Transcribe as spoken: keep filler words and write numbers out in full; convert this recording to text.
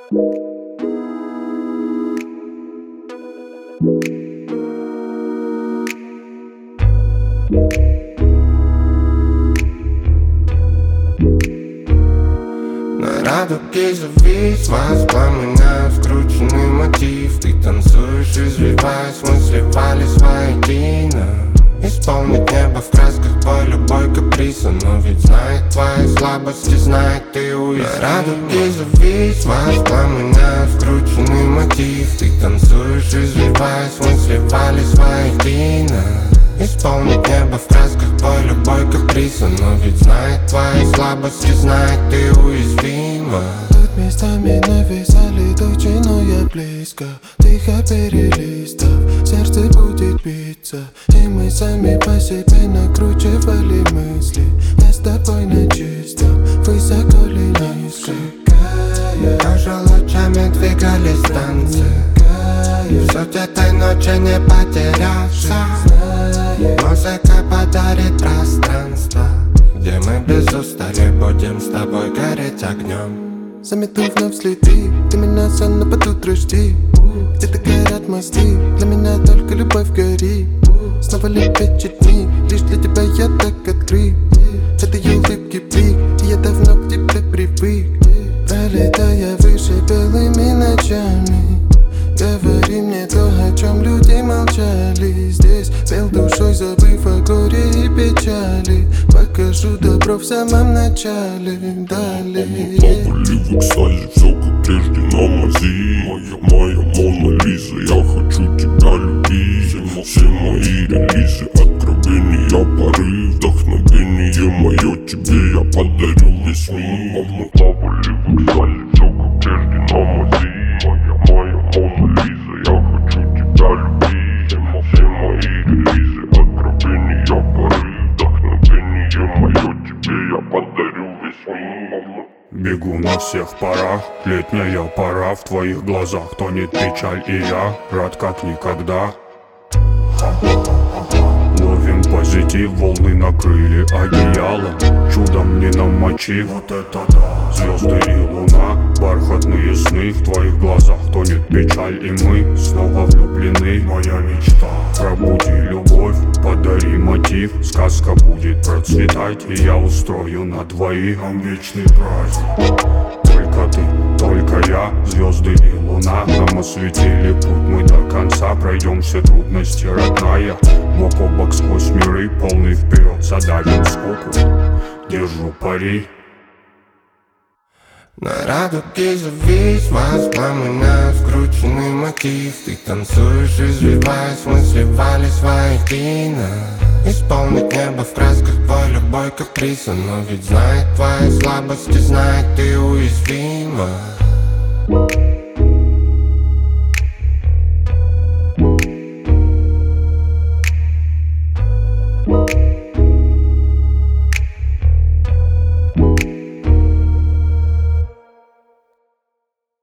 На радуге завис, воспламеняя скрученный мотив. Ты танцуешь, извиваясь, мы сливались воедино. Исполнить небо в красках твой любой каприз. Но ведь знает твои слабости, знает ты уязвим. На радуге завис, воспламеняя скрученный мотив. Ты танцуешь, извиваясь, мы сливались воедино. Исполнить небо в красках твой любой каприз. Но ведь знает твои слабости, знает ты уязвима. Тут местами нависали тучи, но я близко. Тихо перелистав, сердце будет биться. И мы сами по себе накручивали мысли. Я с тобой на чистом, высоко ли низко. Тоже лучами двигались танцы. В суть этой ночи не потеряться. Музыка подарит пространство, где мы без устали будем с тобой гореть огнем. Замету вновь следы, ты меня сон, но под утро жди. Где-то горят мосты, для меня только любовь гори. Снова лепечет дни, лишь для тебя я так открыт. Это улыбки блик, и я давно к тебе привык. Пролетая выше белыми ночами, говори мне то, о чем люди молчали. Здесь пел душой, забыв о горе и печали. Покажу добро в самом начале. Далее плавали в экстазе, все как прежде на мази. Моя, моя Мона Лиза, я хочу тебя любить. Все мои релизы, откровения, порыв, вдохновение мое тебе я подарю весь мир. Мы плавали в экстазе, все как прежде на мази. Моя, моя Мона Лиза, я хочу тебя любить. Все мои релизы, откровения, порыв, вдохновение мое тебе я подарю весь мир. Бегу на всех парах, летняя пора. В твоих глазах тонет печаль, и я рад как никогда. Ловим позитив, волны накрыли одеялом. Чудом не намочив, вот это да. Звезды и луна, бархатные сны. В твоих глазах тонет печаль, и мы снова влюблены. Моя мечта, пробуди любовь, подари мотив. Сказка будет процветать, и я устрою на двоих нам вечный праздник. Только ты, только я, звезды и луна нам осветили путь, мы до конца пройдем все трудности, родная. Бок о бок сквозь миры, полный вперед, задавим скуку. Держу пари. На радуге завис, воспламеняя скрученный мотив. Ты танцуешь, извиваясь, мы сливались воедино. Исполнить небо в красках твой любой каприз. Но ведь знает твои слабости, знает ты уязвима. We'll be right back.